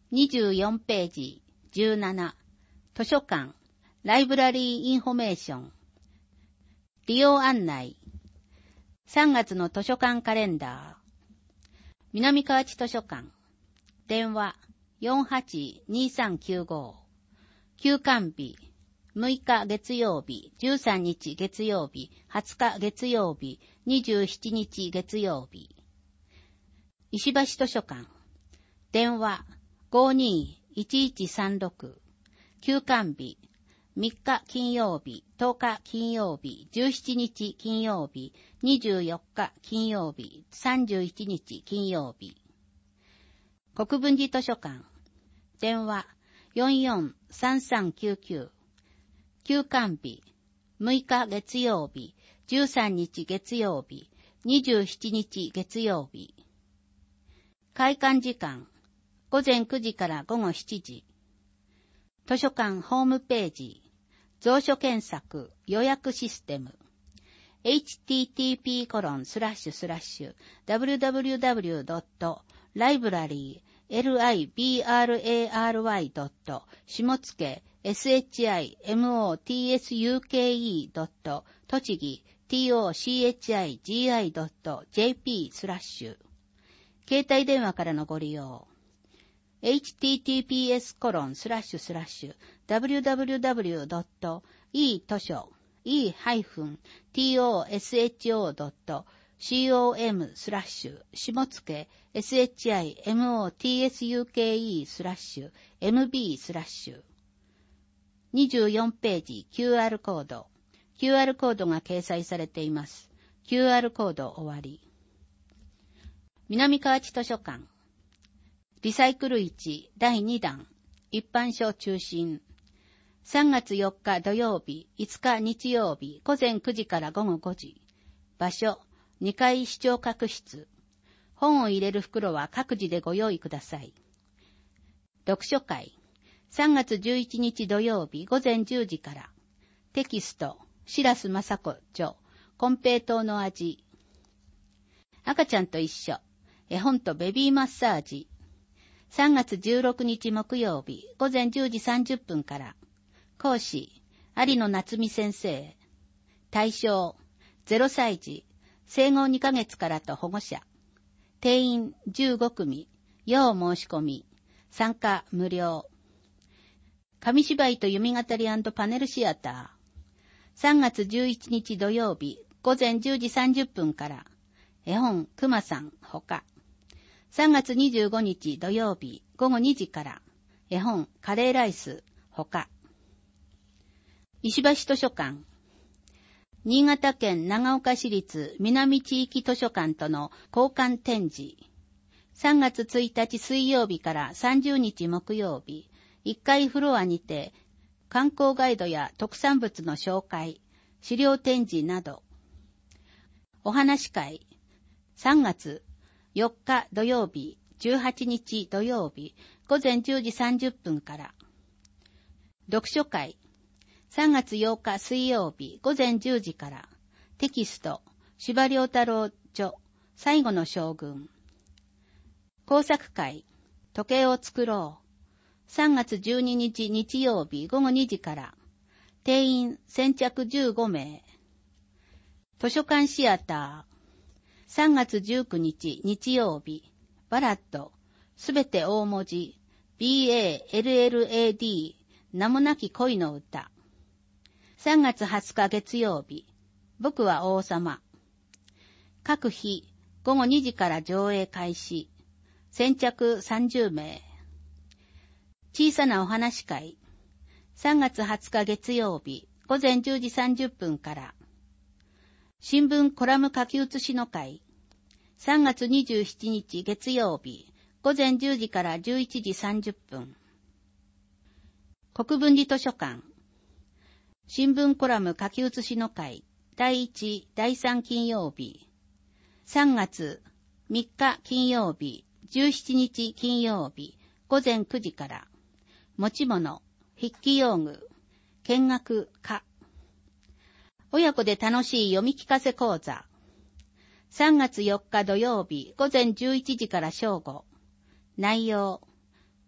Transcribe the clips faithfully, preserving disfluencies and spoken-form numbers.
にじゅうよんページじゅうなな、図書館、ライブラリーインフォメーション、利用案内、さんがつの図書館カレンダー、南河内図書館、電話 よんはちにさんきゅうご、休館日、むいか月曜日、じゅうさんにち月曜日、はつか月曜日、にじゅうしちにち月曜日。石橋図書館、電話 ごにーいちいちさんろく、休館日、みっか金曜日、とおか金曜日、じゅうしちにち金曜日、にじゅうよっか金曜日、さんじゅういちにち金曜日。国分寺図書館、電話 よんよんさんさんきゅうきゅう、休館日、むいか月曜日、じゅうさんにち月曜日、にじゅうしちにち月曜日。開館時間、ごぜんくじからごごしちじ。図書館ホームページ、蔵書検索予約システム、エイチティーティーピーコロンスラッシュスラッシュダブリューダブリューダブリュードットライブラリー ライブラリー ドット 下野 シモツ ドット 栃木 トチギ ドット ジェーピー スラッシュ携帯電話からのご利用 エイチティーティーピーエスコロンスラッシュスラッシュダブリューダブリューダブリュードットイー図書 イーハイフントショ ドットコム スラッシュ下野 シモツ スラッシュ エムビー スラッシュにじゅうよんページ キューアール コード。キューアール コードが掲載されています。キューアール コード終わり。南河内図書館。リサイクル市だいにだん。一般書中心。さんがつよっか土曜日、いつか日曜日、ごぜんくじからごごごじ。場所、にかい視聴覚室。本を入れる袋は各自でご用意ください。読書会。さんがつじゅういちにち土曜日ごぜんじゅうじから。テキスト、白洲雅子著、金平糖の味。赤ちゃんと一緒、絵本とベビーマッサージ。さんがつじゅうろくにち木曜日ごぜんじゅうじさんじゅっぷんから。講師、有野夏美先生。対象、ゼロさい児、生後にかげつからと保護者。定員じゅうごくみ、要申し込み。参加無料。紙芝居と弓語り&パネルシアター。さんがつじゅういちにち土曜日ごぜんじゅうじさんじゅっぷんから。絵本くまさんほか。さんがつにじゅうごにち土曜日ごごにじから。絵本カレーライスほか。石橋図書館。新潟県長岡市立南地域図書館との交換展示。さんがつついたち水曜日からさんじゅうにち木曜日。いっかいフロアにて観光ガイドや特産物の紹介、資料展示など。お話会。さんがつよっか土曜日、じゅうはちにち土曜日、ごぜんじゅうじさんじゅっぷんから。読書会。さんがつようか水曜日、ごぜんじゅうじから。テキスト、司馬遼太郎著、最後の将軍。工作会。時計を作ろう。さんがつじゅうににち日曜日ごごにじから。定員先着じゅうごめい。図書館シアター。さんがつじゅうくにち日曜日。バラッド。すべて大文字。ビーエーエルエルエーディー。名もなき恋の歌。さんがつはつか月曜日。僕は王様。各日ごごにじから上映開始。先着さんじゅうめい。小さなお話会。さんがつはつか月曜日、ごぜんじゅうじさんじゅっぷんから。新聞コラム書き写しの会。さんがつにじゅうしちにち月曜日、ごぜんじゅうじからじゅういちじさんじゅっぷん。国分寺図書館。新聞コラム書き写しの会。だいいち、だいさん金曜日。さんがつみっか金曜日、じゅうしちにち金曜日、ごぜんくじから。持ち物、筆記用具、見学科。親子で楽しい読み聞かせ講座。さんがつよっか土曜日、ごぜんじゅういちじから正午。内容、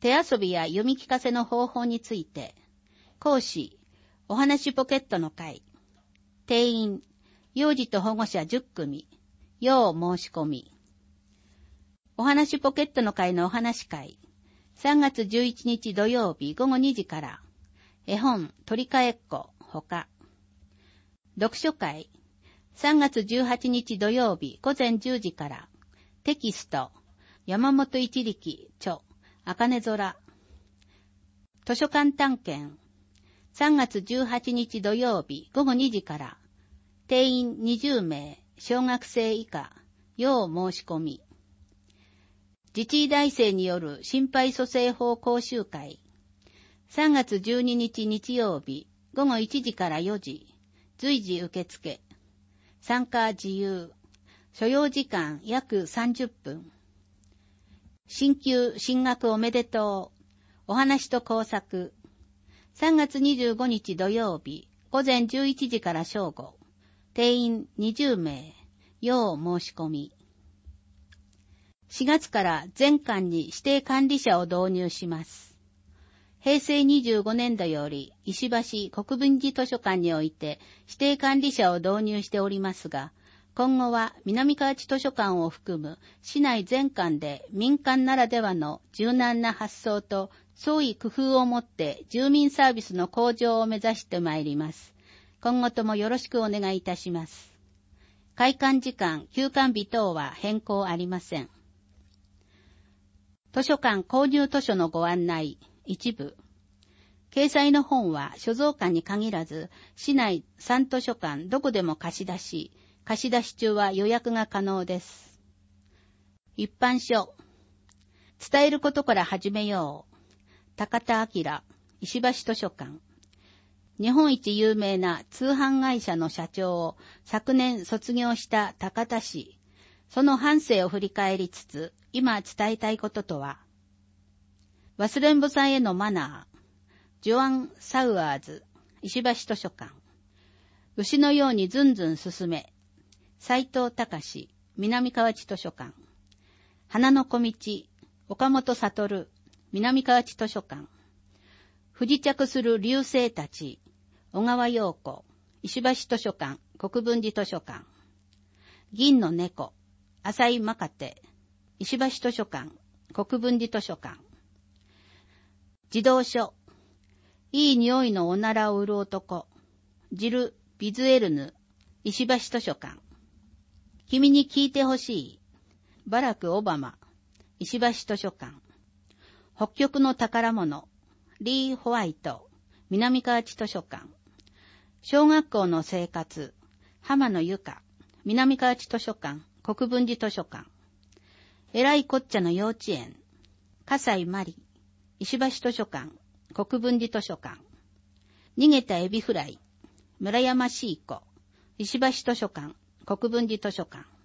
手遊びや読み聞かせの方法について、講師、お話ポケットの会、定員、幼児と保護者じゅっくみ、要申し込み。お話ポケットの会のお話会、さんがつじゅういちにち土曜日ごごにじから、絵本取り替えっこほか。読書会、さんがつじゅうはちにち土曜日ごぜんじゅうじから、テキスト、山本一力著、茜空。図書館探検、さんがつじゅうはちにち土曜日ごごにじから、定員にじゅうめい、小学生以下、要申し込み。自治医大生による心肺蘇生法講習会、さんがつじゅうににち日曜日ごごいちじからよじ、随時受付。参加自由。所要時間約さんじゅっぷん。進級進学おめでとう。お話と工作。さんがつにじゅうごにち土曜日ごぜんじゅういちじから正午。定員にじゅうめい。要申し込み。しがつから全館に指定管理者を導入します。へいせいにじゅうごねんどより石橋国分寺図書館において指定管理者を導入しておりますが、今後は南河内図書館を含む市内全館で民間ならではの柔軟な発想と創意工夫をもって住民サービスの向上を目指してまいります。今後ともよろしくお願いいたします。開館時間、休館日等は変更ありません。図書館購入図書のご案内、一部。掲載の本は所蔵館に限らず、市内さん図書館どこでも貸し出し、貸し出し中は予約が可能です。一般書。伝えることから始めよう。高田明、石橋図書館。日本一有名な通販会社の社長を昨年卒業した高田氏。その半生を振り返りつつ、今伝えたいこととは、忘れんぼさんへのマナー、ジョアン・サウアーズ、石橋図書館。牛のようにずんずん進め、斉藤隆、南河内図書館。花の小道、岡本悟、南河内図書館。不時着する流星たち、小川陽子、石橋図書館、国分寺図書館。銀の猫、浅井真勝、石橋図書館、国分寺図書館。児童書、いい匂いのおならを売る男、ジル・ビズエルヌ、石橋図書館。君に聞いてほしい、バラク・オバマ、石橋図書館。北極の宝物、リー・ホワイト、南河内図書館。小学校の生活、浜野由香、南河内図書館、国分寺図書館。えらいこっちゃの幼稚園、笠井真理、石橋図書館、国分寺図書館。逃げたエビフライ、村山シーコ、石橋図書館、国分寺図書館。